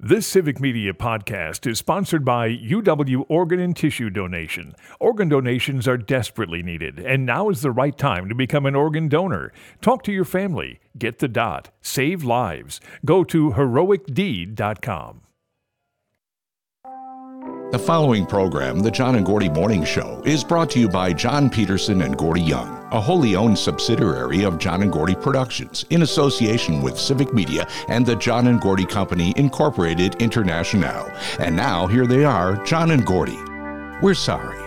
This Civic Media podcast is sponsored by UW Organ and Tissue Donation. Organ donations are desperately needed, and now is the right time to become an organ donor. Talk to your family. Get the dot. Save lives. Go to heroicdeed.com. The following program, The John and Gordy Morning Show, is brought to you by John Peterson and Gordy Young, a wholly owned subsidiary of John and Gordy Productions, in association with Civic Media and the John and Gordy Company, Incorporated International. And now, here they are, John and Gordy. We're sorry.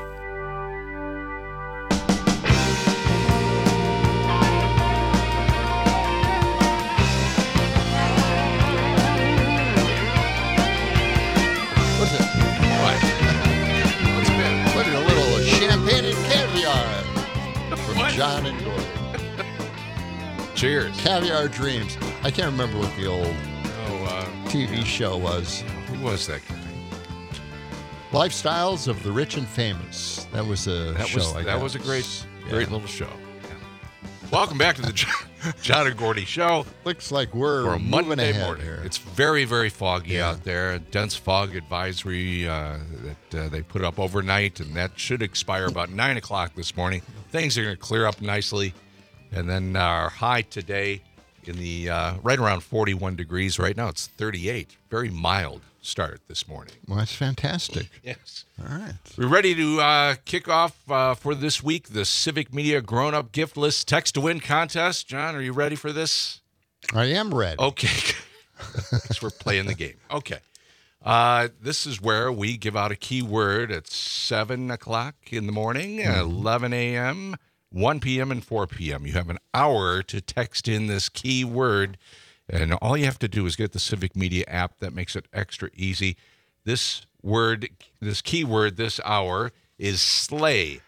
John and Gordy. Cheers. Caviar Dreams. I can't remember what the old TV show was. Who was that guy? Lifestyles of the Rich and Famous. That was a show, I guess. That was a great little show. Yeah. Welcome back to the John and Gordy Show. Looks like we're a moving Monday ahead morning. here. It's very, very foggy out there. A dense fog advisory that they put up overnight, and that should expire about 9 o'clock this morning. Things are going to clear up nicely. And then our high today in the right around 41 degrees. Right now it's 38. Very mild start this morning. Well, that's fantastic. Yes. All right. We're ready to kick off for this week the Civic Media Grown-Up Gift List Text to Win contest. John, are you ready for this? I am ready. Okay. Because we're playing the game. Okay. This is where we give out a keyword at 7 o'clock in the morning, 11 a.m., 1 p.m., and 4 p.m. You have an hour to text in this keyword, and all you have to do is get the Civic Media app. That makes it extra easy. This keyword this hour is SLEIGH,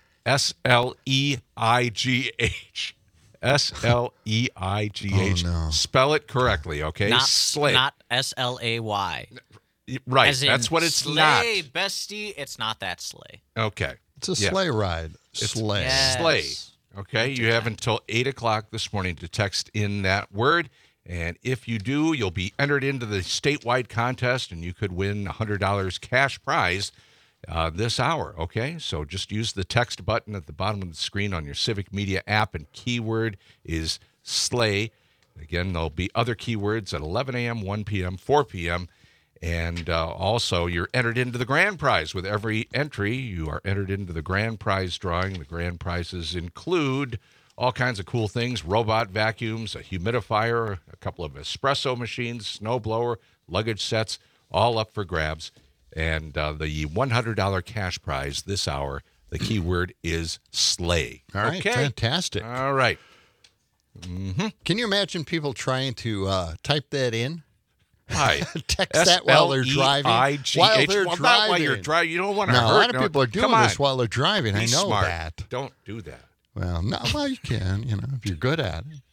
S-L-E-I-G-H. S-L-E-I-G-H. Oh, no. Spell it correctly, okay? SLEIGH. Not S-L-A-Y. Right, As in that's what it's sleigh, not. bestie, it's not that sleigh. Okay. It's a sleigh ride. Sleigh. Yes. Sleigh. Okay, you have until 8 o'clock this morning to text in that word. And if you do, you'll be entered into the statewide contest, and you could win $100 cash prize this hour, okay? So just use the text button at the bottom of the screen on your Civic Media app, and keyword is sleigh. Again, there'll be other keywords at 11 a.m., 1 p.m., 4 p.m., and also, you're entered into the grand prize. With every entry, you are entered into the grand prize drawing. The grand prizes include all kinds of cool things: robot vacuums, a humidifier, a couple of espresso machines, snow blower, luggage sets, all up for grabs. And the $100 cash prize this hour, the keyword is sleigh. All right, okay? fantastic. All right. Can you imagine people trying to type that in? Hi. Text that while they're driving. While they're Not driving. while you're driving. You don't want to No, hurt. a lot of people are doing this while they're driving. I Be know smart. that. Don't do that. Well, no, well, you can, if you're good at it.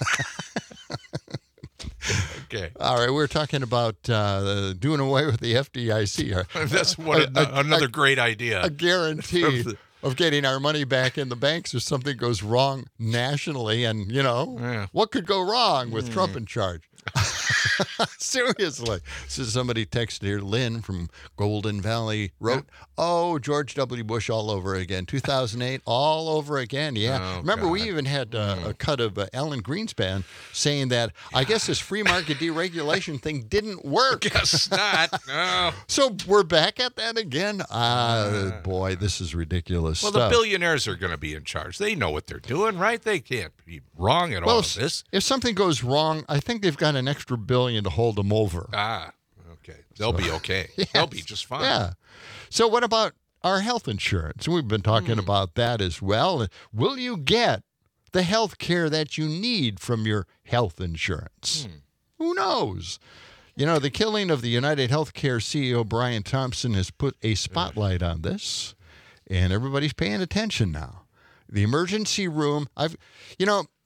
Okay. All right, we're talking about doing away with the FDIC. That's another great idea. A guarantee of getting our money back in the banks if something goes wrong nationally. And, what could go wrong with Trump in charge? Seriously. So somebody texted here, Lynn from Golden Valley wrote, George W. Bush all over again. 2008, all over again. Yeah. Oh, Remember, God. we even had a cut of Alan Greenspan saying that, I guess this free market deregulation thing didn't work. Guess not. No. So we're back at that again? Boy, this is ridiculous Well, stuff. the billionaires are going to be in charge. They know what they're doing, right? They can't be wrong at all of this. If something goes wrong, I think they've got an extra $1 billion to hold them over. Okay. They'll be okay. Yes. They'll be just fine. Yeah. So what about our health insurance? We've been talking about that as well. Will you get the health care that you need from your health insurance? Who knows? The killing of the United Healthcare CEO Brian Thompson has put a spotlight on this, and everybody's paying attention now. The emergency room,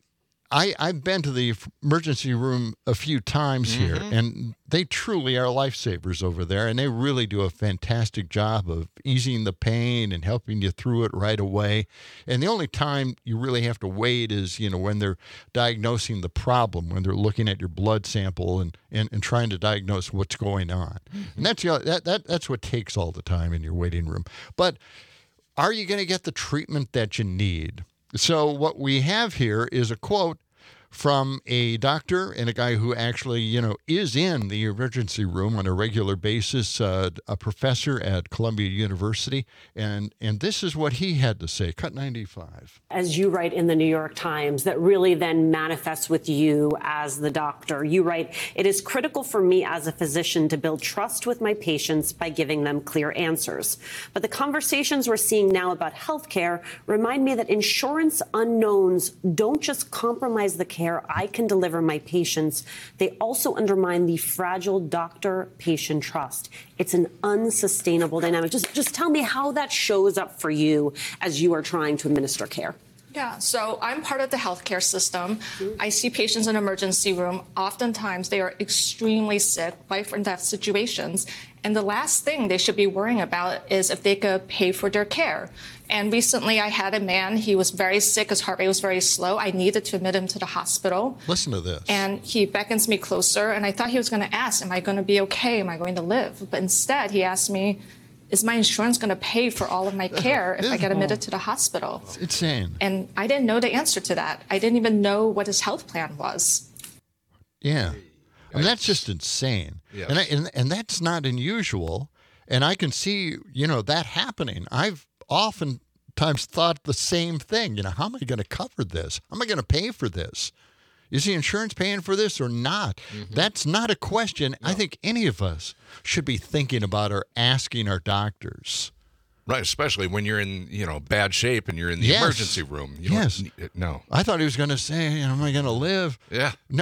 I've been to the emergency room a few times here, and they truly are lifesavers over there, and they really do a fantastic job of easing the pain and helping you through it right away. And the only time you really have to wait is, when they're diagnosing the problem, when they're looking at your blood sample and trying to diagnose what's going on. And that's what takes all the time in your waiting room. But are you going to get the treatment that you need? So what we have here is a quote from a doctor and a guy who actually, is in the emergency room on a regular basis, a professor at Columbia University. And this is what he had to say. Cut 95. As you write in the New York Times, that really then manifests with you as the doctor. You write, "It is critical for me as a physician to build trust with my patients by giving them clear answers. But the conversations we're seeing now about healthcare remind me that insurance unknowns don't just compromise the care I can deliver my patients, they also undermine the fragile doctor-patient trust. It's an unsustainable dynamic." Just tell me how that shows up for you as you are trying to administer care. Yeah, so I'm part of the healthcare system. I see patients in emergency room. Oftentimes they are extremely sick, life and death situations. And the last thing they should be worrying about is if they could pay for their care. And recently I had a man, he was very sick, his heart rate was very slow. I needed to admit him to the hospital. Listen to this. And he beckons me closer, and I thought he was going to ask, am I going to be okay? Am I going to live? But instead he asked me, is my insurance going to pay for all of my care if I get admitted to the hospital? It's insane. And I didn't know the answer to that. I didn't even know what his health plan was. Yeah. I mean, that's just insane. Yes. And that's not unusual. And I can see, that happening. I've oftentimes thought the same thing. How am I going to cover this? How am I going to pay for this? Is the insurance paying for this or not? That's not a question I think any of us should be thinking about or asking our doctors. Right, especially when you're in, bad shape and you're in the emergency room. No. I thought he was going to say, am I going to live? Yeah. No.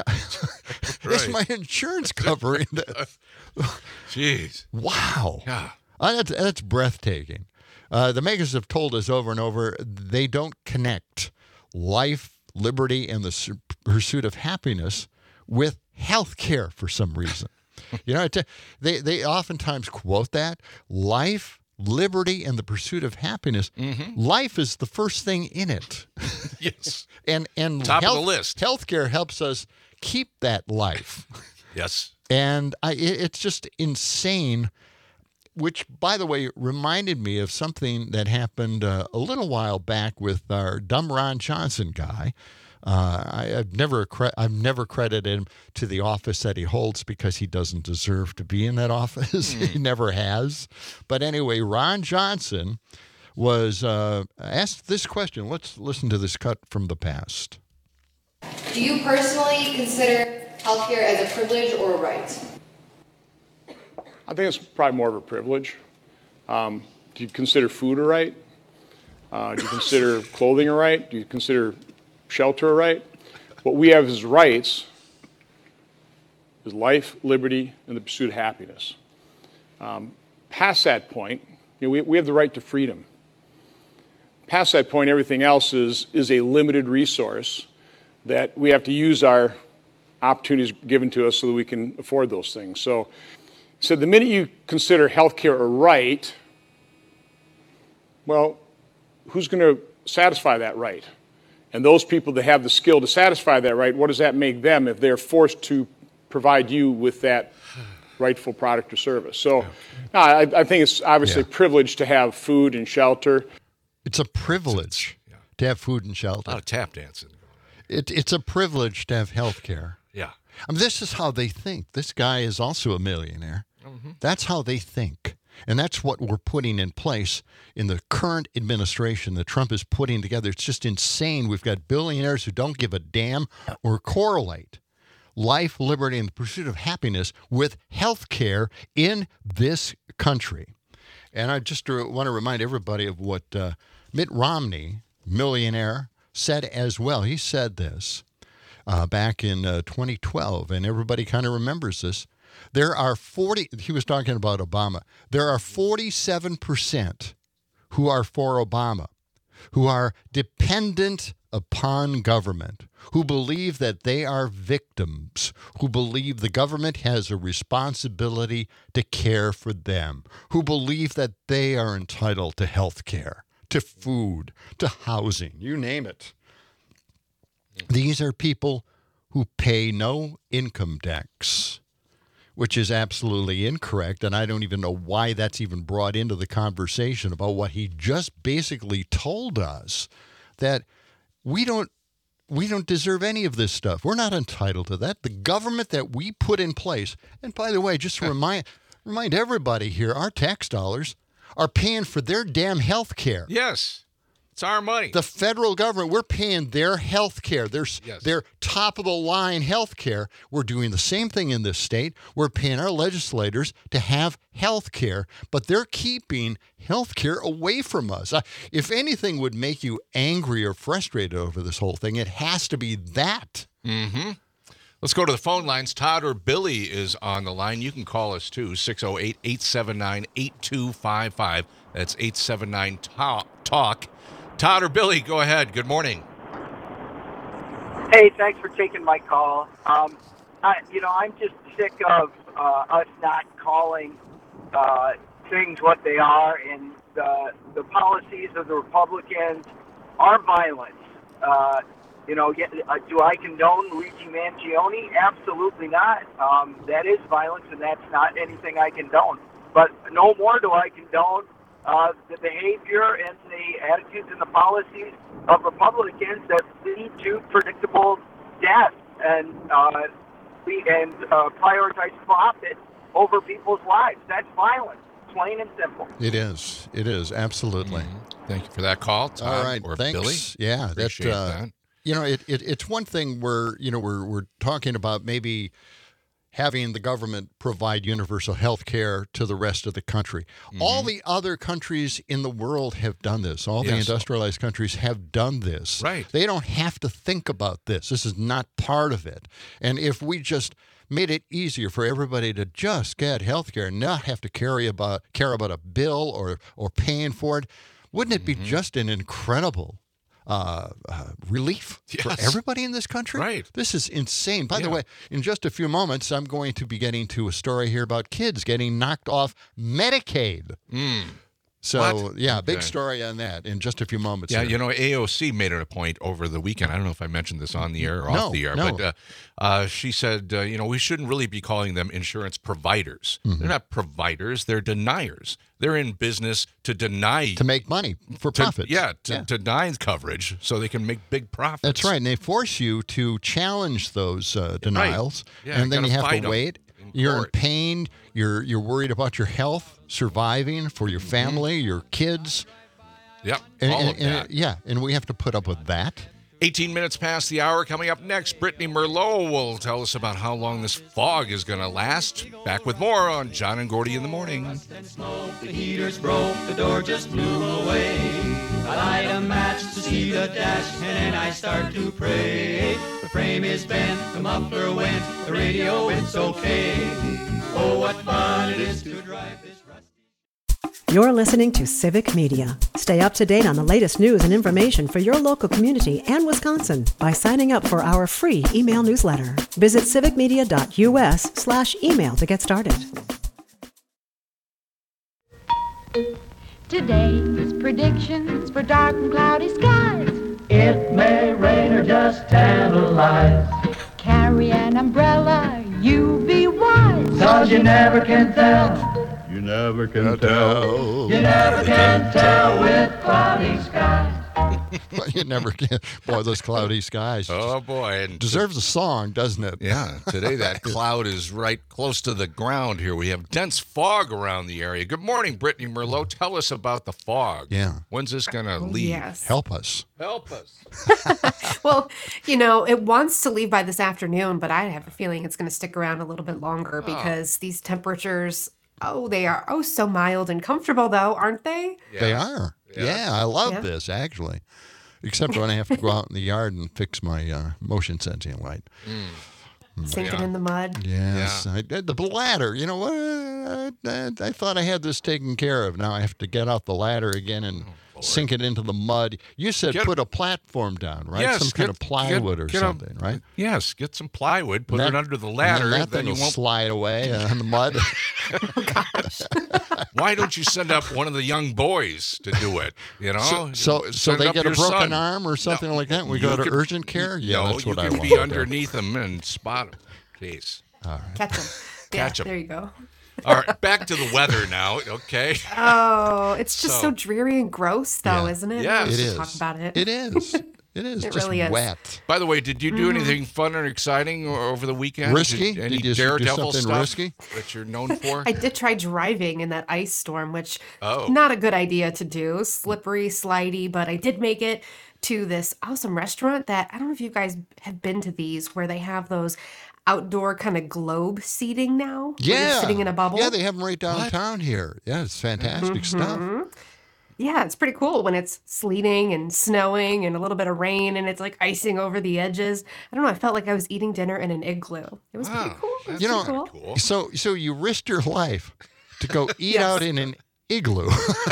Is my insurance covering this? Jeez. Wow. Yeah. That's breathtaking. The makers have told us over and over they don't connect life, liberty, and the pursuit of happiness with health care for some reason. They oftentimes quote that. Life, liberty, and the pursuit of happiness. Life is the first thing in it. Yes. and top of the list. Healthcare helps us keep that life. Yes. And it's just insane, which, by the way, reminded me of something that happened a little while back with our dumb Ron Johnson guy. I've never credited him to the office that he holds because he doesn't deserve to be in that office. He never has. But anyway, Ron Johnson was asked this question. Let's listen to this cut from the past. Do you personally consider healthcare as a privilege or a right? I think it's probably more of a privilege. Do you consider food a right? Do you consider clothing a right? Do you consider shelter a right? What we have as rights is life, liberty, and the pursuit of happiness. Past that point, we have the right to freedom. Past that point, everything else is a limited resource that we have to use our opportunities given to us so that we can afford those things. So the minute you consider healthcare a right, well, who's going to satisfy that right? And those people that have the skill to satisfy that right, what does that make them if they're forced to provide you with that rightful product or service? So I think it's obviously a privilege to have food and shelter. It's a privilege to have food and shelter. A lot of tap dancing. It's a privilege to have health care. Yeah. I mean, this is how they think. This guy is also a millionaire. That's how they think. And that's what we're putting in place in the current administration that Trump is putting together. It's just insane. We've got billionaires who don't give a damn or correlate life, liberty, and the pursuit of happiness with health care in this country. And I just want to remind everybody of what Mitt Romney, millionaire, said as well. He said this back in 2012, and everybody kind of remembers this. There are he was talking about Obama. There are 47% who are for Obama, who are dependent upon government, who believe that they are victims, who believe the government has a responsibility to care for them, who believe that they are entitled to health care, to food, to housing, you name it. These are people who pay no income tax, which is absolutely incorrect, and I don't even know why that's even brought into the conversation about what he just basically told us, that we don't deserve any of this stuff. We're not entitled to that. The government that we put in place, and by the way, just to remind everybody here, our tax dollars are paying for their damn health care. Yes. It's our money. The federal government, we're paying their health care, their top-of-the-line health care. We're doing the same thing in this state. We're paying our legislators to have health care, but they're keeping health care away from us. If anything would make you angry or frustrated over this whole thing, it has to be that. Mm-hmm. Let's go to the phone lines. Todd or Billy is on the line. You can call us, too, 608-879-8255. That's 879-TALK. Todd or Billy, go ahead. Good morning. Hey, thanks for taking my call. I'm just sick of us not calling things what they are, and the policies of the Republicans are violence. Do I condone Luigi Mangione? Absolutely not. That is violence, and that's not anything I condone. But no more do I condone the behavior and the attitudes and the policies of Republicans that lead to predictable death and prioritize profit over people's lives. That's violence, plain and simple. It is. It is, absolutely. Mm-hmm. Thank you for that call, Todd. All right, or thanks. Billy. Yeah, Appreciate that. It's one thing where we're talking about maybe having the government provide universal health care to the rest of the country. Mm-hmm. All the other countries in the world have done this. All the industrialized countries have done this. Right. They don't have to think about this. This is not part of it. And if we just made it easier for everybody to just get health care and not have to care about a bill or paying for it, wouldn't it be just an incredible relief for everybody in this country? Right. This is insane. By the way, in just a few moments, I'm going to be getting to a story here about kids getting knocked off Medicaid. So, big story on that in just a few moments. Yeah, here. AOC made it a point over the weekend. I don't know if I mentioned this on the air or off the air, but she said, we shouldn't really be calling them insurance providers. Mm-hmm. They're not providers. They're deniers. They're in business to deny. To make money for profit. To deny coverage so they can make big profits. That's right. And they force you to challenge those denials. Right. Yeah, and then you have to wait. You're in court. pain. You're worried about your health, surviving for your family, your kids. Yep, all of that. And we have to put up with that. 18 minutes past the hour. Coming up next, Brittany Merlot will tell us about how long this fog is going to last. Back with more on John and Gordy in the Morning. The heaters broke, the door just blew away. I light a match to see the dash, and then I start to pray. The frame is bent, the muffler went, the radio, it's okay. Oh, what fun it is to drive this rusty. You're listening to Civic Media. Stay up to date on the latest news and information for your local community and Wisconsin by signing up for our free email newsletter. Visit civicmedia.us/email to get started. Today's predictions for dark and cloudy skies. It may rain or just tantalize. Carry an umbrella, you be wise. 'Cause you never can tell. You never can tell. You never can tell with cloudy skies. You never can. Boy, those cloudy skies. Oh, boy. And deserves a song, doesn't it? Yeah. Today that cloud is right close to the ground here. We have dense fog around the area. Good morning, Brittany Merlot. Tell us about the fog. Yeah. When's this going to leave? Yes. Help us. Help us. Well, it wants to leave by this afternoon, but I have a feeling it's going to stick around a little bit longer because these temperatures... they are so mild and comfortable, though, aren't they? Yeah. They are. Yeah, I love this, actually. Except when I have to go out in the yard and fix my motion sensing light. Sinking in the mud. Yes. I did the ladder. You know what? I thought I had this taken care of. Now I have to get out the ladder again and sink it into the mud. You said put a platform down, right? Yes, some kind of plywood or something, right? Yes, get some plywood, put it under the ladder, and then you will won't slide away on the mud. Why don't you send up one of the young boys to do it? You know, so Send they up get a your broken son. arm or something like that. We You go to could- urgent care. Yeah, no, that's what I you want. could be underneath them and spot them. Please. All right. Catch them. Catch 'em. There you go. All right, back to the weather now. Okay. Oh, it's just so dreary and gross, though, isn't it? Yes. Let's It just is. talk about it. It is. It is It just really is. wet. By the way, did you do Mhm. anything fun or exciting over the weekend? Risky? Any Did you do daredevil something stuff risky? that you're known for? I did try driving in that ice storm, which Oh. not a good idea to do. Slippery, slidey, but I did make it to this awesome restaurant that I don't know if you guys have been to these where they have those outdoor kind of globe seating now. where you're Yeah. sitting in a bubble. Yeah, they have them right downtown here. Yeah, it's fantastic stuff. Mhm. Yeah, it's pretty cool when it's sleeting and snowing and a little bit of rain and it's like icing over the edges. I don't know. I felt like I was eating dinner in an igloo. It was pretty cool. It was You know, pretty cool. so you risked your life to go eat out in an igloo.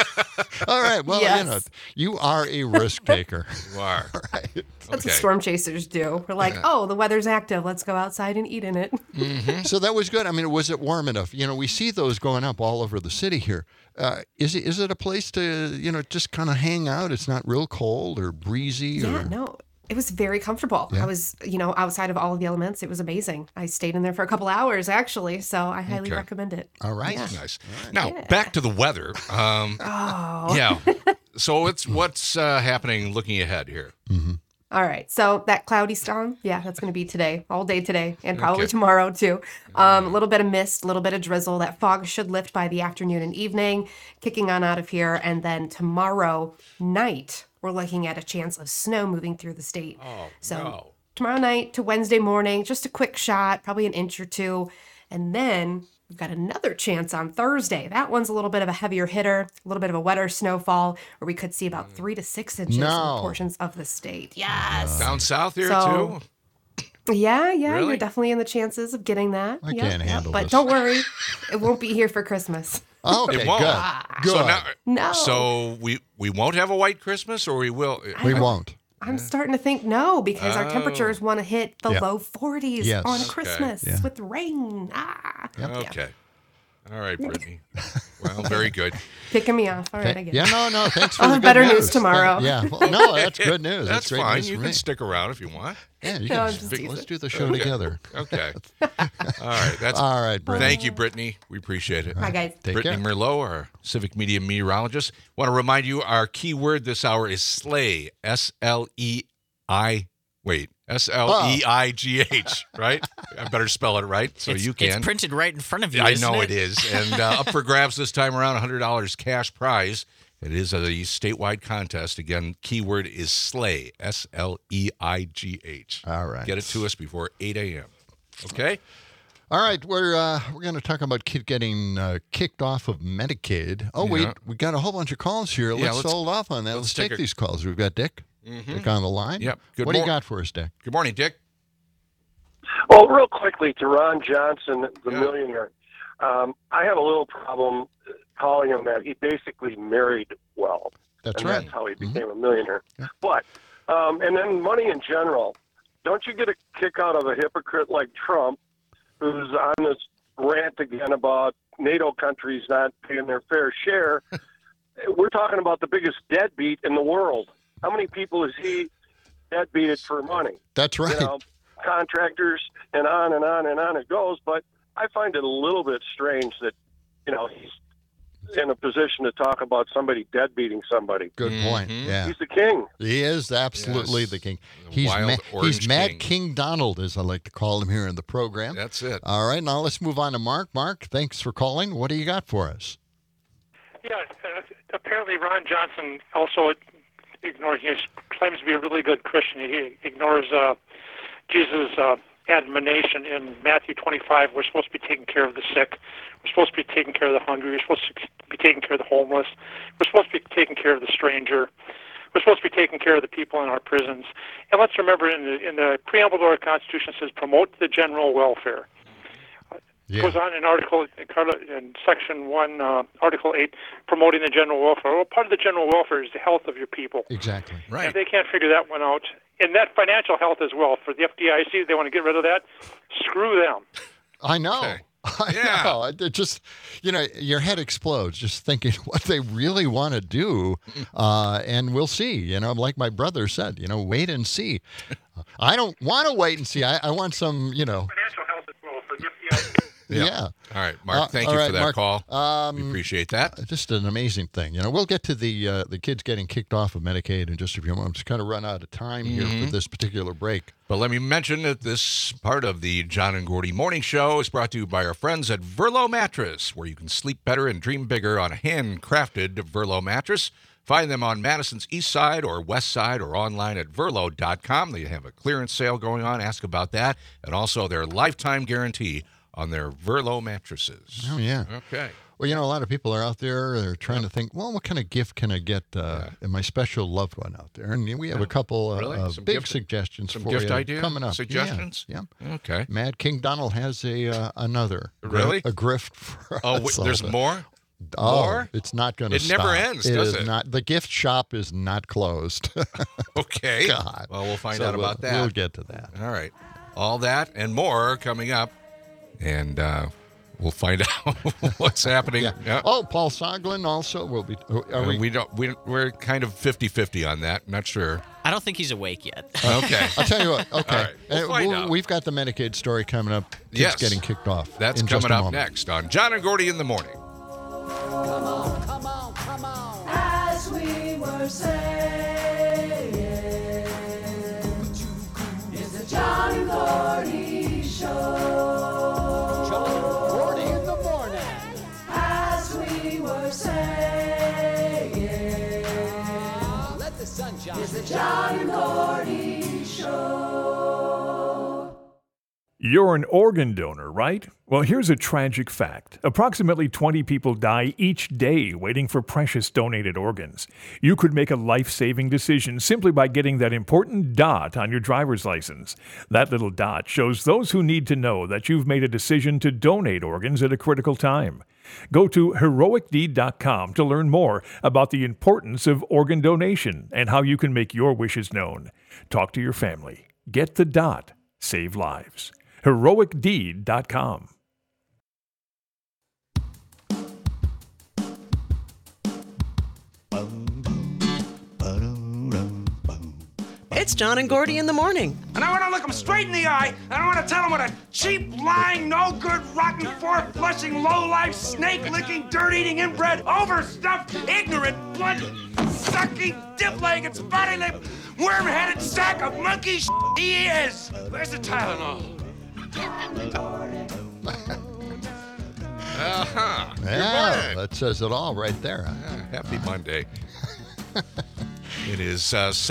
All right. Well, Yes. you are a risk taker. You are. All right. That's what storm chasers do. We're like, oh, the weather's active. Let's go outside and eat in it. So that was good. I mean, was it warm enough? You know, we see those going up all over the city here. Is it a place to, just kind of hang out? It's not real cold or breezy? Yeah, no. It was very comfortable. Yeah. I was, outside of all of the elements. It was amazing. I stayed in there for a couple hours, actually. So I highly Okay. recommend it. All right. Yeah. Nice. Now, back to the weather. Oh. Yeah. So what's happening looking ahead here? All right. So that cloudy storm, that's going to be today, all day today, and probably Okay. tomorrow too. A little bit of mist, a little bit of drizzle. That fog should lift by the afternoon and evening, kicking on out of here. And then tomorrow night, we're looking at a chance of snow moving through the state. Oh, So no. tomorrow night to Wednesday morning, just a quick shot, probably an inch or two. And then we've got another chance on Thursday. That one's a little bit of a heavier hitter, a little bit of a wetter snowfall, where we could see about 3 to 6 inches No. in portions of the state. Yes. Down south here So- too? Yeah, Really? you're definitely in the chances of getting that. I can't handle But this. don't worry, it won't be here for Christmas. Okay, It won't. good. So now, No. So we won't have a white Christmas, or we will. We won't. I'm starting to think no, because our Oh. temperatures want to hit the Yeah. low 40s Yes. on Okay. Christmas Yeah. with rain. Okay. All right, Brittany. Well, very good. Picking me off. All right, I get it. No, thanks for I'll the have good better news. news tomorrow. Yeah, well, no, that's good news. That's great fine. news You for can me. stick around if you want. Yeah, you No, can I'm just teasing. let's do the show Okay. together. Okay. All right. That's All right, Brittany. Thank you, Brittany. We appreciate it. Bye, guys. Take Brittany care. Merlot, our civic media meteorologist. Want to remind you our key word this hour is sleigh. S-L-E-I-G-H, right? I better spell it right so you can. It's printed right in front of you. I isn't know it it is. And up for grabs this time around, $100 cash prize. It is a statewide contest. Again, keyword is sleigh. S-L-E-I-G-H. All right. Get it to us before 8 a.m. Okay? All right, we're going to talk about getting kicked off of Medicaid. Oh, Yeah. we got a whole bunch of calls here. Yeah, Let's hold off on that. Let's take take a- these calls. We've got Dick. Dick on the line. Yep. Good What do you mor- got for us, Dick? Good morning, Dick. Well, real quickly to Ron Johnson, the millionaire. I have a little problem calling him that. He basically married well. That's and right. That's how he became a millionaire. But, and then money in general. Don't you get a kick out of a hypocrite like Trump, who's on this rant again about NATO countries not paying their fair share? We're talking about the biggest deadbeat in the world. How many people is he deadbeated for money? That's right. You know, contractors and on and on and on it goes. But I find it a little bit strange that, he's in a position to talk about somebody deadbeating somebody. Good point. Yeah. He's the king. He is absolutely Yes. the king. The He's wild orange he's Mad king. King Donald, as I like to call him here in the program. That's it. All right, now let's move on to Mark. Mark, thanks for calling. What do you got for us? Yeah, apparently Ron Johnson also ignores. He claims to be a really good Christian. He ignores Jesus' admonition in Matthew 25. We're supposed to be taking care of the sick. We're supposed to be taking care of the hungry. We're supposed to be taking care of the homeless. We're supposed to be taking care of the stranger. We're supposed to be taking care of the people in our prisons. And let's remember, in the preamble to our Constitution, it says promote the general welfare. It goes on in Article in Section 1, Article 8, promoting the general welfare. Well, part of the general welfare is the health of your people. Exactly. Right. And they can't figure that one out. And that financial health as well. For the FDIC, they want to get rid of that. Screw them. I know. Okay. I know. It just, your head explodes just thinking what they really want to do. And we'll see. Like my brother said, wait and see. I don't want to wait and see. I want some, Financial health as well for the FDIC. Yeah. All right, Mark, thank you for that Mark, call. We appreciate that. Just an amazing thing. We'll get to the kids getting kicked off of Medicaid in just a few moments. Kind of run out of time here for this particular break. But let me mention that this part of the John and Gordy Morning Show is brought to you by our friends at Verlo Mattress, where you can sleep better and dream bigger on a handcrafted Verlo mattress. Find them on Madison's east side or west side or online at Verlo.com. They have a clearance sale going on. Ask about that. And also their lifetime guarantee on their Verlo mattresses. Oh, yeah. Okay. Well, a lot of people are out there. They're trying to think, well, what kind of gift can I get my special loved one out there? And we have a couple of big suggestions some for gift you ideas coming up. Suggestions? Yeah. Okay. Mad King Donald has another. Really? A grift for us. There's more? Oh, More? it's not going to It stop. never ends, does it? Not. The gift shop is not closed. Okay. God. Well, we'll find out about that. We'll get to that. All right. All that and more coming up. And we'll find out what's happening. Yeah. Yeah. Oh, Paul Soglin also will be. We're kind of 50-50 on that. Not sure. I don't think he's awake yet. Okay. I'll tell you what. Okay. All right. We'll find out. We've got the Medicaid story coming up. Kids Yes. getting kicked off. That's in just coming a up moment. next on John and Gordy in the Morning. Come on, come on, come on. As we were saying, it's the John and Gordy Show. John and Gordy in the morning. As we were saying, let the sun shine. It's the John and Gordy Show. You're an organ donor, right? Well, here's a tragic fact. Approximately 20 people die each day waiting for precious donated organs. You could make a life-saving decision simply by getting that important dot on your driver's license. That little dot shows those who need to know that you've made a decision to donate organs at a critical time. Go to heroicdeed.com to learn more about the importance of organ donation and how you can make your wishes known. Talk to your family. Get the dot. Save lives. heroicdeed.com. It's John and Gordy in the morning. And I want to look them straight in the eye, and I want to tell them what a cheap, lying, no-good, rotten, four-flushing, low-life, snake-licking, dirt-eating, inbred, overstuffed, ignorant, blood-sucking, dip-legged, spotty-lipped, worm-headed sack of monkey shit he is. Where's the Tylenol? Uh-huh. Yeah, that says it all right there. Happy Monday. It is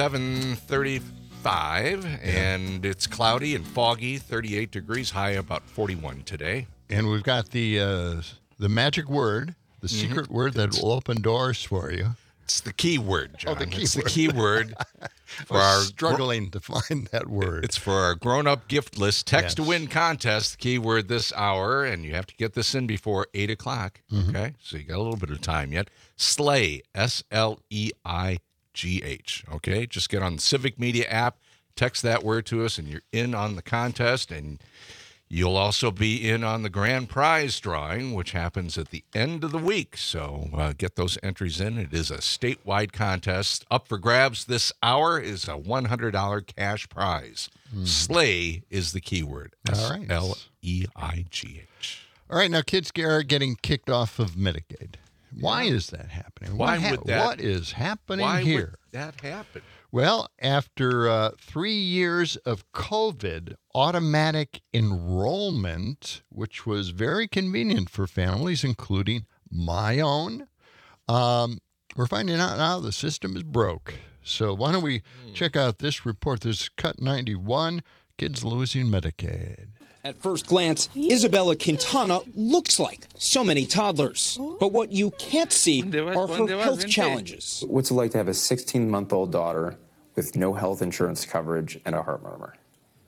7:35, and it's cloudy and foggy, 38 degrees, high about 41 today. And we've got the magic word, the secret word that will open doors for you. It's the key word, John. Oh, the key it's word. The key word for our struggling to find that word. It's for our grown-up gift list text to win contest. The key word this hour, and you have to get this in before 8 o'clock. Okay, so you got a little bit of time yet. Slay, SLEIGH. Okay, just get on the Civic Media app, text that word to us, and you're in on the contest. And you'll also be in on the grand prize drawing, which happens at the end of the week. So get those entries in. It is a statewide contest. Up for grabs this hour is a $100 cash prize. Slay is the keyword. All right. SLEIGH. All right, now kids are getting kicked off of Medicaid. Why is that happening? What is happening why here? Would that happen? Well, after 3 years of COVID, automatic enrollment, which was very convenient for families, including my own, we're finding out now the system is broke. So why don't we check out this report? This is Cut 91, Kids Losing Medicaid. At first glance, Isabella Quintana looks like so many toddlers. But what you can't see are her health challenges. What's it like to have a 16-month-old daughter with no health insurance coverage and a heart murmur?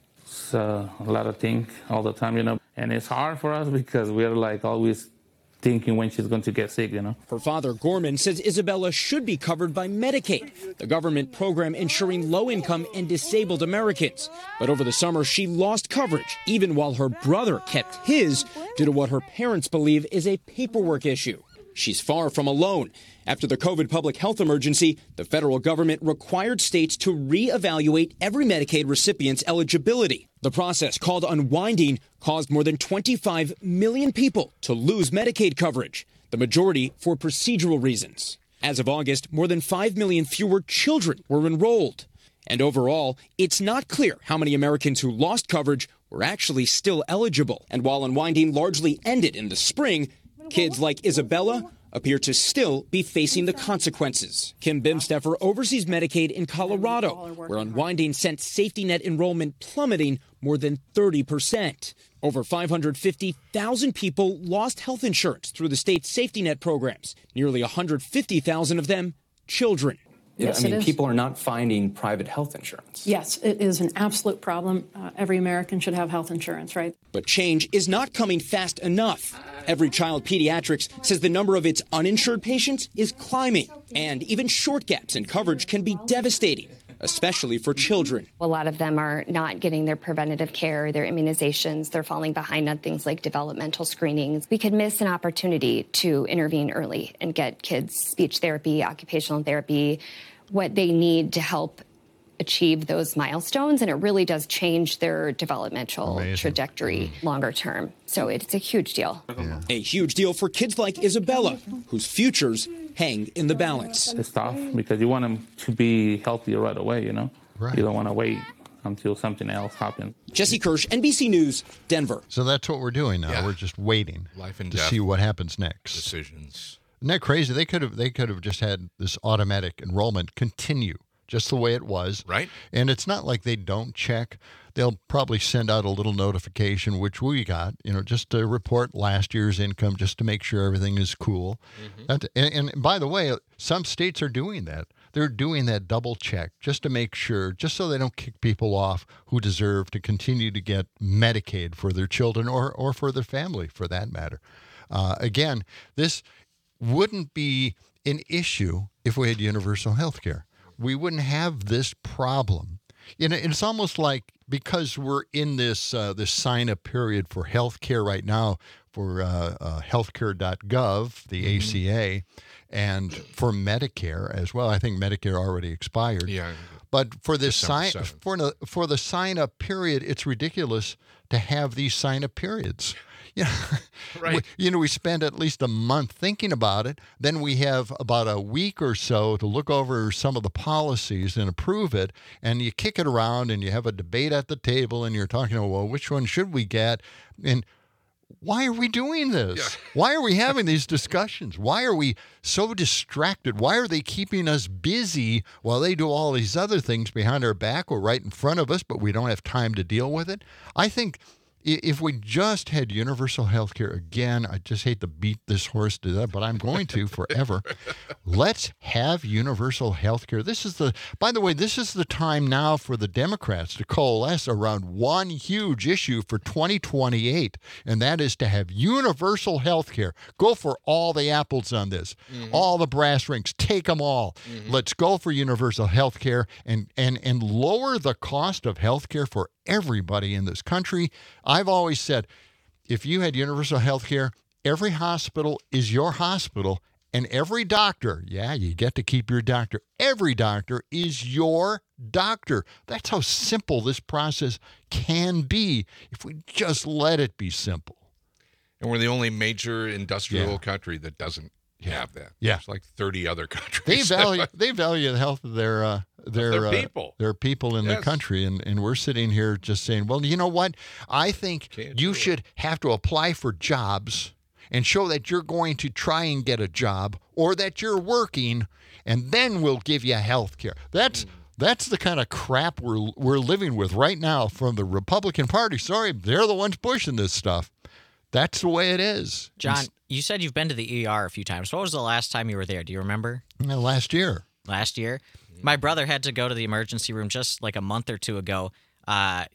It's a lot of things all the time, and it's hard for us because we're like always thinking when she's going to get sick, Her father, Gorman, says Isabella should be covered by Medicaid, the government program ensuring low-income and disabled Americans. But over the summer, she lost coverage, even while her brother kept his due to what her parents believe is a paperwork issue. She's far from alone. After the COVID public health emergency, the federal government required states to reevaluate every Medicaid recipient's eligibility. The process, called unwinding, caused more than 25 million people to lose Medicaid coverage, the majority for procedural reasons. As of August, more than 5 million fewer children were enrolled. And overall, it's not clear how many Americans who lost coverage were actually still eligible. And while unwinding largely ended in the spring, kids like Isabella appear to still be facing the consequences. Kim Bimsteffer oversees Medicaid in Colorado, where unwinding sent safety net enrollment plummeting more than 30%. Over 550,000 people lost health insurance through the state's safety net programs, nearly 150,000 of them children. Yes, people are not finding private health insurance. Yes, it is an absolute problem. Every American should have health insurance, right? But change is not coming fast enough. Every Child Pediatrics says the number of its uninsured patients is climbing, and even short gaps in coverage can be devastating, especially for children. A lot of them are not getting their preventative care, their immunizations. They're falling behind on things like developmental screenings. We could miss an opportunity to intervene early and get kids speech therapy, occupational therapy, what they need to help achieve those milestones, and it really does change their developmental trajectory longer term. So it's a huge deal. Yeah. A huge deal for kids like Isabella, whose futures hang in the balance. It's tough because you want them to be healthy right away, Right. You don't want to wait until something else happens. Jesse Kirsch, NBC News, Denver. So that's what we're doing now. Yeah. We're just waiting to see what happens next. Decisions. Isn't that crazy? They could have just had this automatic enrollment continue just the way it was. Right. And it's not like they don't check. They'll probably send out a little notification, which we got, just to report last year's income, just to make sure everything is cool. Mm-hmm. And by the way, some states are doing that. They're doing that double check just to make sure, just so they don't kick people off who deserve to continue to get Medicaid for their children or for their family, for that matter. Again, this wouldn't be an issue if we had universal health care. We wouldn't have this problem. It's almost like, because we're in this sign-up period for health care right now for healthcare.gov, the ACA, and for Medicare as well. I think Medicare already expired. Yeah. But for this for the sign-up period, it's ridiculous to have these sign-up periods. Right. We spend at least a month thinking about it. Then we have about a week or so to look over some of the policies and approve it. And you kick it around and you have a debate at the table and you're talking about, well, which one should we get? And why are we doing this? Yeah. Why are we having these discussions? Why are we so distracted? Why are they keeping us busy while they do all these other things behind our back or right in front of us, but we don't have time to deal with it? I think if we just had universal health care again, I just hate to beat this horse to death, but I'm going to forever. Let's have universal health care. By the way, this is the time now for the Democrats to coalesce around one huge issue for 2028, and that is to have universal health care. Go for all the apples on this, all the brass rings, take them all. Let's go for universal health care and lower the cost of health care for everybody in this country. I've always said, if you had universal health care, every hospital is your hospital, and every doctor, you get to keep your doctor. Every doctor is your doctor. That's how simple this process can be if we just let it be simple. And we're the only major industrial country that doesn't have that. Yeah. There's like 30 other countries. They value the health of their people. Their people in the country, and we're sitting here just saying, well, you know what? I think you should have to apply for jobs and show that you're going to try and get a job or that you're working, and then we'll give you health care. That's the kind of crap we're living with right now from the Republican Party. Sorry, they're the ones pushing this stuff. That's the way it is. John, you said you've been to the ER a few times. What was the last time you were there? Do you remember? Last year. Last year? My brother had to go to the emergency room just like a month or two ago.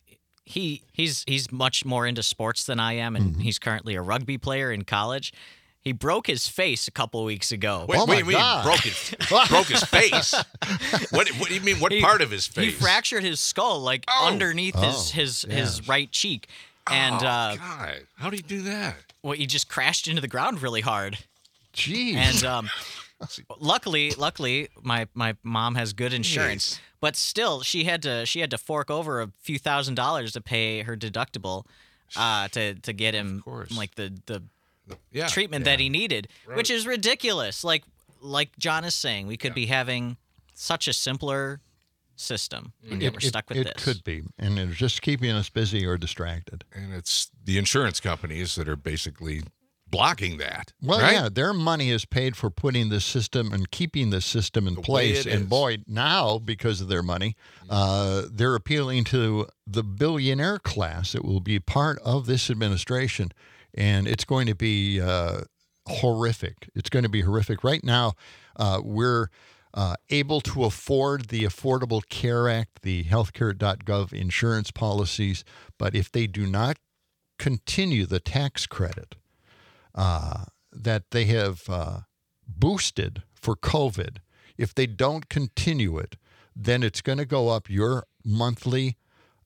he's much more into sports than I am, and he's currently a rugby player in college. He broke his face a couple of weeks ago. Wait, what do you mean broke his face? What do you mean? What part of his face? He fractured his skull, underneath his right cheek. And God, how did he do that? Well, he just crashed into the ground really hard. Jeez. And luckily, my mom has good insurance, but still, she had to fork over a few $1,000s to pay her deductible, to get him the treatment that he needed, which is ridiculous. Like John is saying, we could be having such a simpler system, and yet we're stuck with this. It could be, and it's just keeping us busy or distracted. And it's the insurance companies that are basically blocking that. Well, right? yeah, their money is paid for putting this system and keeping this system in place. And boy, now, because of their money, they're appealing to the billionaire class that will be part of this administration. And it's going to be horrific. It's going to be horrific. Right now, we're able to afford the Affordable Care Act, the healthcare.gov insurance policies. But if they do not continue the tax credit that they have boosted for COVID, if they don't continue it, then it's going to go up your monthly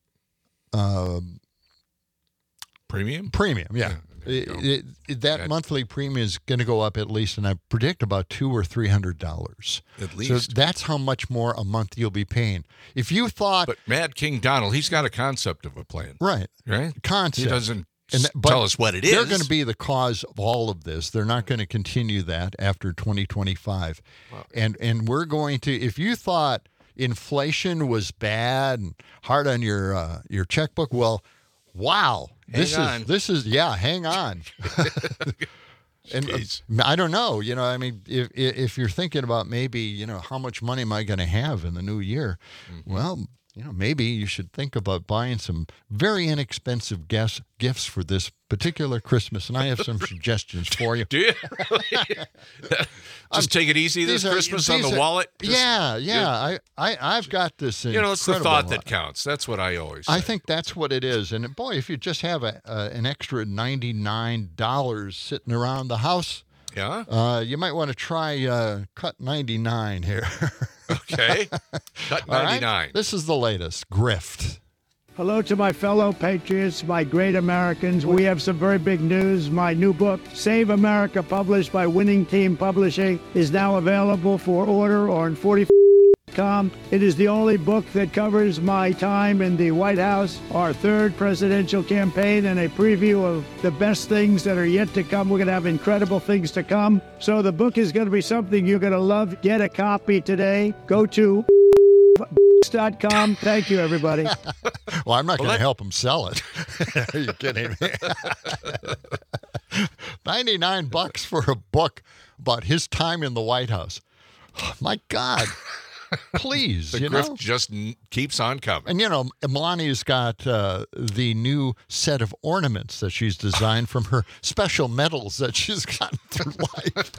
premium. Yeah. That monthly premium is going to go up at least, and I predict about $200 or $300 at least. So that's how much more a month you'll be paying. If you thought, but Mad King Donald, he's got a concept of a plan, right? Concept. He doesn't tell us what it is. They're going to be the cause of all of this. They're not going to continue that after 2025, and we're going to. If you thought inflation was bad and hard on your checkbook, well, wow. Hang on. And I don't know, I mean, if you're thinking about maybe, how much money am I going to have in the new year? Well, maybe you should think about buying some very inexpensive gifts for this particular Christmas, and I have some suggestions for you. Do you? Just take it easy this Christmas on the wallet? I've got this it's the thought that counts. That's what I always say. I think that's what it is. And boy, if you just have an extra $99 sitting around the house, you might want to try Cut 99 here. Okay. Cut 99. Right? This is the latest. Grift. Hello to my fellow patriots, my great Americans. We have some very big news. My new book, Save America, published by Winning Team Publishing, is now available for order on 40.com. It is the only book that covers my time in the White House, our third presidential campaign, and a preview of the best things that are yet to come. We're going to have incredible things to come. So the book is going to be something you're going to love. Get a copy today. Go to .com. Thank you, everybody. Well, I'm not going to help him sell it. Are you kidding me? $99 for a book about his time in the White House. Oh, my God. Please, the grift just keeps on coming. And, Melania's got the new set of ornaments that she's designed from her special medals that she's gotten through life.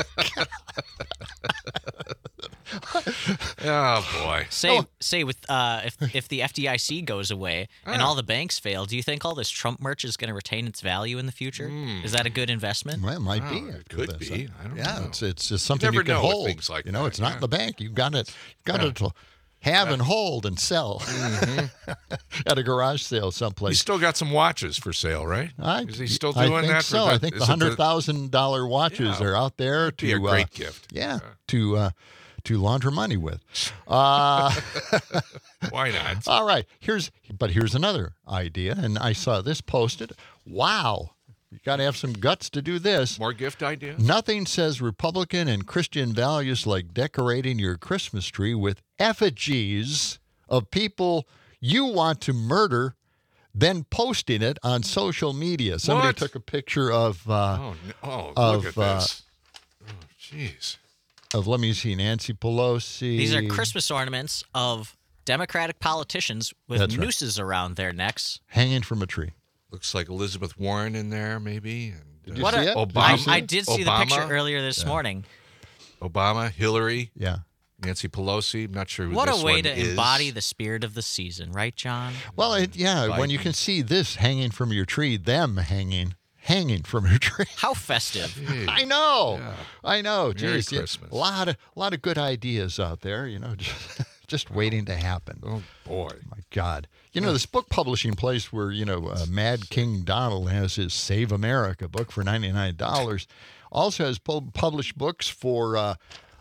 Oh, boy. Say with if the FDIC goes away and all the banks fail, do you think all this Trump merch is going to retain its value in the future? Is that a good investment? Well, it might be. It could be. I don't know. It's just something you can hold. Things like that, it's not in the bank. You got it. Got it to have and hold and sell at a garage sale someplace. He's still got some watches for sale, right? Is he still doing I think that? So. I think the $100,000 watches are out there to be a great gift. To launder money with. Why not? All right. Here's another idea, and I saw this posted. Wow. You got to have some guts to do this. More gift ideas? Nothing says Republican and Christian values like decorating your Christmas tree with effigies of people you want to murder, then posting it on social media. Somebody took a picture of look at this. Oh, jeez. Let me see, Nancy Pelosi. These are Christmas ornaments of Democratic politicians with nooses around their necks. Hanging from a tree. Looks like Elizabeth Warren in there, maybe. Did you see it? Obama. I did see the picture earlier this morning. Obama, Hillary. Yeah. Nancy Pelosi. I'm not sure who What this a way one to is. embody the spirit of the season, right, John? Well, when you can see this hanging from your tree, them hanging from your tree. How festive. I know. Yeah. I know. Merry Jeez, Christmas. A lot of good ideas out there, just waiting to happen. Oh, boy. My God. This book publishing place where, Mad King Donald has his Save America book for $99 also has published books for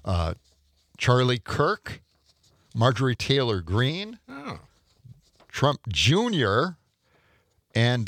Charlie Kirk, Marjorie Taylor Greene, Trump Jr., and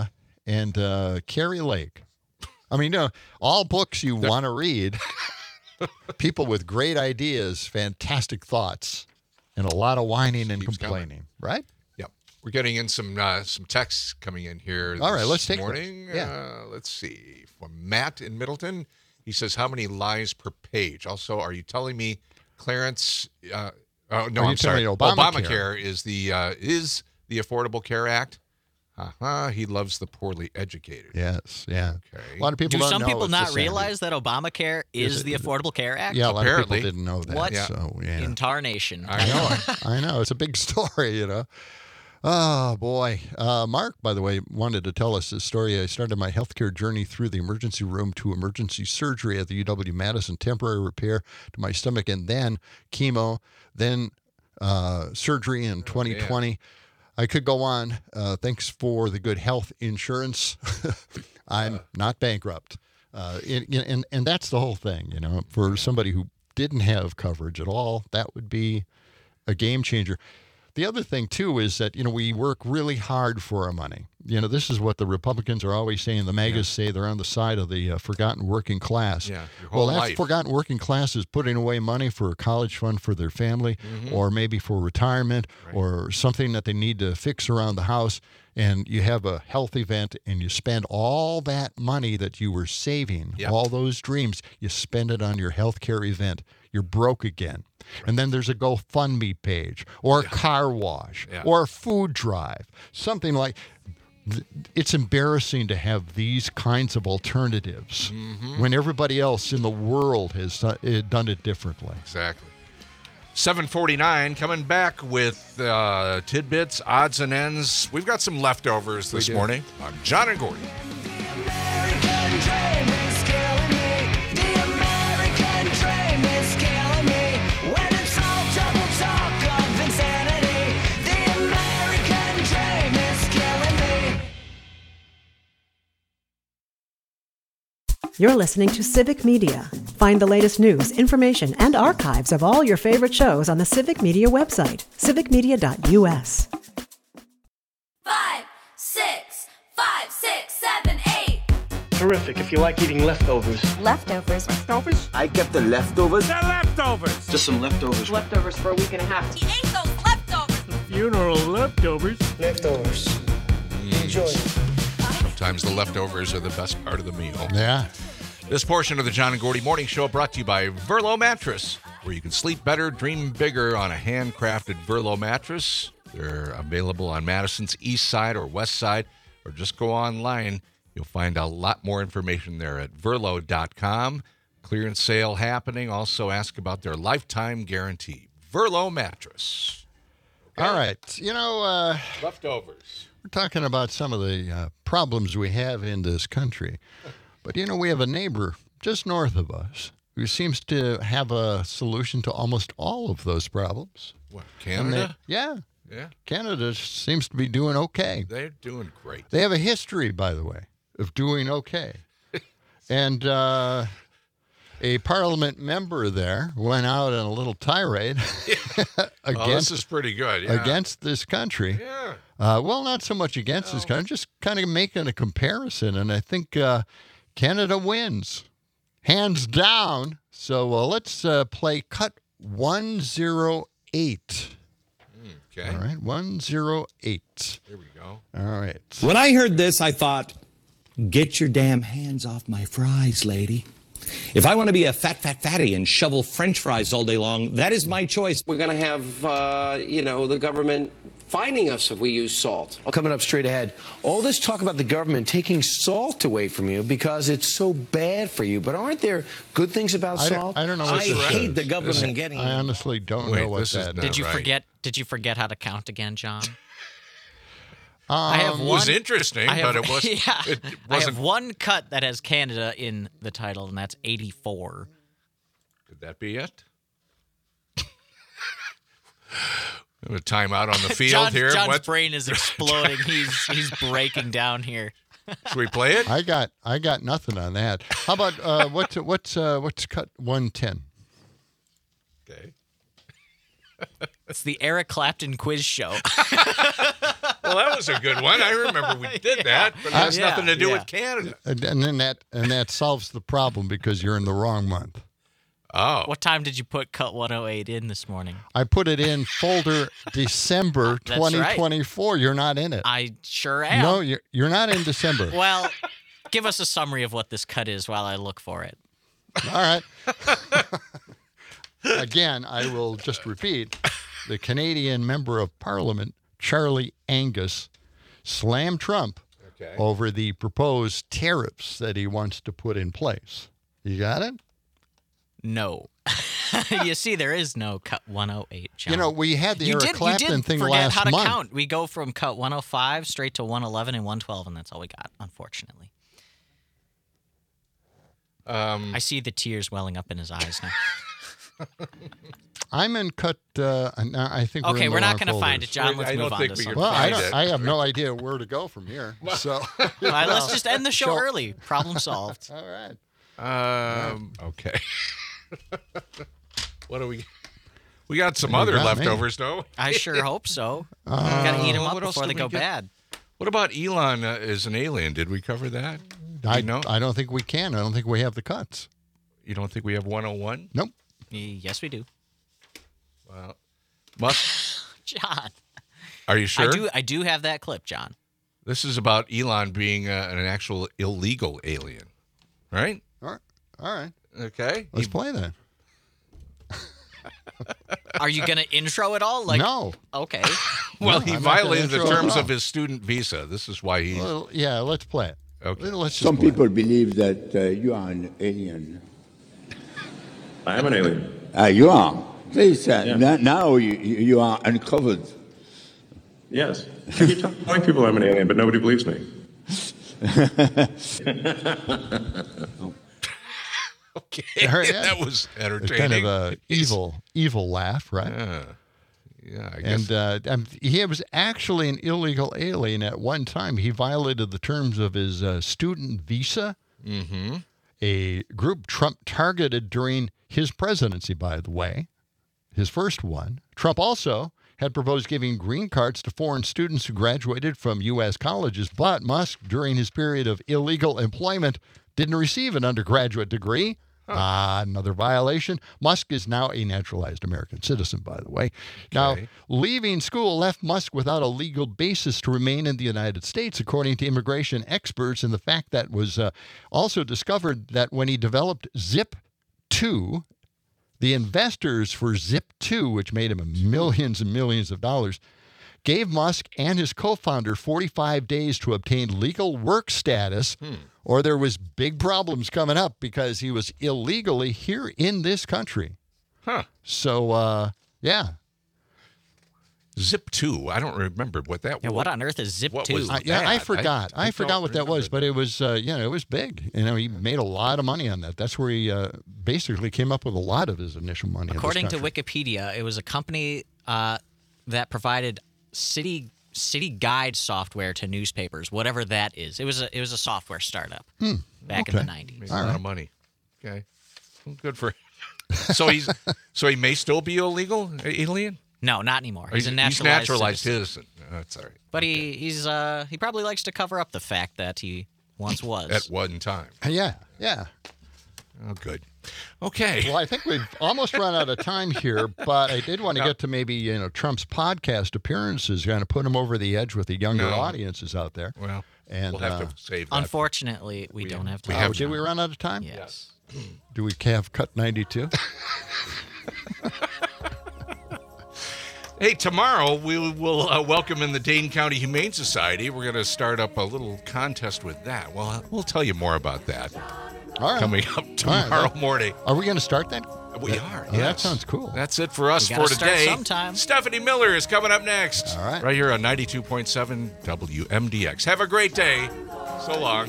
Carrie Lake. I mean, all books you want to read. People with great ideas, fantastic thoughts, and a lot of whining and complaining, right? Yep. We're getting in some texts coming in here All right, this let's take morning. Yeah. Let's see. From Matt in Middleton. He says, how many lies per page? Also, are you telling me Clarence... no, I'm sorry. Obamacare is the Affordable Care Act. He loves the poorly educated. Yes, yeah. Okay. A lot of people Do don't some know people it's not the Senate. realize that Obamacare is the Affordable Care Act? Yeah, a lot Apparently. of people didn't know that. What So, yeah. in tarnation? I know. It's a big story, Oh, boy. Mark, by the way, wanted to tell us this story. I started my healthcare journey through the emergency room to emergency surgery at the UW-Madison, temporary repair to my stomach, and then chemo, then surgery in 2020. I could go on. Thanks for the good health insurance. I'm not bankrupt. And that's the whole thing, For somebody who didn't have coverage at all, that would be a game changer. The other thing, too, is that, we work really hard for our money. This is what the Republicans are always saying. The MAGAs say they're on the side of the forgotten working class. Yeah, your whole that life. forgotten working class is putting away money for a college fund for their family or maybe for retirement or something that they need to fix around the house. And you have a health event and you spend all that money that you were saving, all those dreams, you spend it on your health care event. You're broke again. And then there's a GoFundMe page or a car wash or a food drive, something like. It's embarrassing to have these kinds of alternatives when everybody else in the world has done it differently. Exactly. 7:49, coming back with tidbits, odds and ends. We've got some leftovers this morning on John and Gordy. You're listening to Civic Media. Find the latest news, information, and archives of all your favorite shows on the Civic Media website, civicmedia.us. 5, 6, 5, 6, 7, 8. Terrific if you like eating leftovers. Leftovers. Leftovers? I kept the leftovers. The leftovers. Just some leftovers. Leftovers for a week and a half. He ate those leftovers. Funeral leftovers. Leftovers. Enjoy. Sometimes the leftovers are the best part of the meal. Yeah. This portion of the John and Gordy Morning Show brought to you by Verlo Mattress, where you can sleep better, dream bigger on a handcrafted Verlo mattress. They're available on Madison's east side or west side, or just go online. You'll find a lot more information there at verlo.com. Clearance sale happening. Also ask about their lifetime guarantee. Verlo Mattress. All right. Leftovers. We're talking about some of the problems we have in this country. But, we have a neighbor just north of us who seems to have a solution to almost all of those problems. What, Canada? Yeah. Yeah. Canada seems to be doing okay. They're doing great. They have a history, by the way, of doing okay. And a parliament member there went out on a little tirade this is pretty good. Yeah. Against this country. Yeah. Well, not so much against this country, just kind of making a comparison. And I think Canada wins, hands down. So let's play cut 108. Okay. All right, 108. Here we go. All right. When I heard this, I thought, get your damn hands off my fries, lady. If I want to be a fatty and shovel French fries all day long, that is my choice. We're going to have, the government finding us if we use salt. Coming up straight ahead, all this talk about the government taking salt away from you because it's so bad for you. But aren't there good things about salt? I don't know what I this hate is. the government getting. I honestly don't know what that is. Did you forget? Did you forget how to count again, John? I have It one. was interesting, but it wasn't. Yeah, It I wasn't. have one cut that has Canada in the title, and that's 84. Could that be it? A timeout on the field here. John's brain is exploding. he's breaking down here. Should we play it? I got nothing on that. How about what's cut 110? Okay. It's the Eric Clapton quiz show. Well, that was a good one. I remember we did that, but it has nothing to do with Canada. And then that solves the problem because you're in the wrong month. Oh. What time did you put cut 108 in this morning? I put it in folder December That's right. 2024. You're not in it. I sure am. No, you're not in December. Well, give us a summary of what this cut is while I look for it. All right. Again, I will just repeat. The Canadian Member of Parliament, Charlie Angus, slammed Trump over the proposed tariffs that he wants to put in place. You got it? No. You see, there is no cut 108, John. You know, we had the Eric Clapton thing forget last how to month. count. We go from cut 105 straight to 111 and 112, and that's all we got, unfortunately. I see the tears welling up in his eyes now. I'm in cut. I think. Okay, we're not going to find it, John. Let's move on to something. Well, I have no idea where to go from here. So All right, let's just end the show early. Problem solved. All right. Okay. What do we? We got some other leftovers, no? I sure hope so. Got to eat them up what else before did they we go get? bad. What about Elon as an alien? Did we cover that? I don't think we can. I don't think we have the cuts. You don't think we have 101? Nope. Yes, we do. Well, must. John. Are you sure? I do have that clip, John. This is about Elon being an actual illegal alien, right? All right. Okay. Let's play that. Are you going to intro it all? No. Okay. Well, No, he I'm not gonna violated the intro it terms at of all. his student visa. This is why he. Well, yeah, let's play it. Okay. Let's just Some play it. people believe that you are an alien. I am an alien. You are. Please, now you are uncovered. Yes. I keep telling people I'm an alien, but nobody believes me. Okay. All right, That was It's entertaining. kind of a evil laugh, right? Yeah, I guess. And he was actually an illegal alien at one time. He violated the terms of his student visa, a group Trump targeted during his presidency, by the way, his first one. Trump also had proposed giving green cards to foreign students who graduated from U.S. colleges, but Musk, during his period of illegal employment, didn't receive an undergraduate degree. Another violation. Musk is now a naturalized American citizen, by the way. Now, leaving school left Musk without a legal basis to remain in the United States, according to immigration experts, and the fact that was also discovered that when he developed Zip2, the investors for Zip2, which made him millions and millions of dollars, gave Musk and his co-founder 45 days to obtain legal work status, or there was big problems coming up because he was illegally here in this country. Huh. So, yeah. Zip2. I don't remember what that was. Yeah, what on earth is Zip2? What was I that? forgot. I forgot what that was, but it was, it was big. He made a lot of money on that. That's where he basically came up with a lot of his initial money. According to Wikipedia, it was a company that provided city guide software to newspapers, whatever that is. It was a software startup back in the 90s. Made a lot of money. Okay. Well, good for him. So he may still be illegal alien? No, not anymore. He's a He's naturalized citizen. Oh, that's all right. But he probably likes to cover up the fact that he once was. At one time. Yeah. Oh, good. Okay. Well, I think we've almost run out of time here, but I did want to get to maybe, Trump's podcast appearances, kind of put him over the edge with the younger audiences out there. Well, and we'll have to save that. Unfortunately, we don't have time. Did we run out of time? Yes. Do we have cut 92? Hey, tomorrow we will welcome in the Dane County Humane Society. We're going to start up a little contest with that. Well, we'll tell you more about that coming up tomorrow morning. Are we going to start that? We are. Oh, that sounds cool. That's it for us We for gotta start today. sometime. Stephanie Miller is coming up next. All right. Right here on 92.7 WMDX. Have a great day. So long.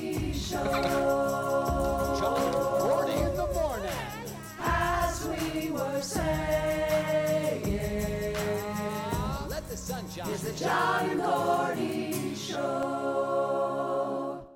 As we were saying, let the sun shine. It's the John and Gordy Show.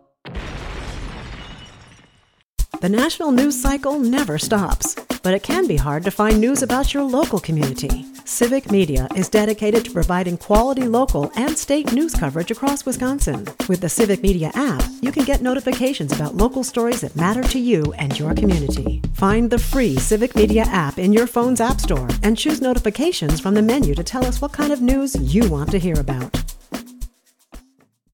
The national news cycle never stops, but it can be hard to find news about your local community. Civic Media is dedicated to providing quality local and state news coverage across Wisconsin. With the Civic Media app, you can get notifications about local stories that matter to you and your community. Find the free Civic Media app in your phone's app store and choose notifications from the menu to tell us what kind of news you want to hear about.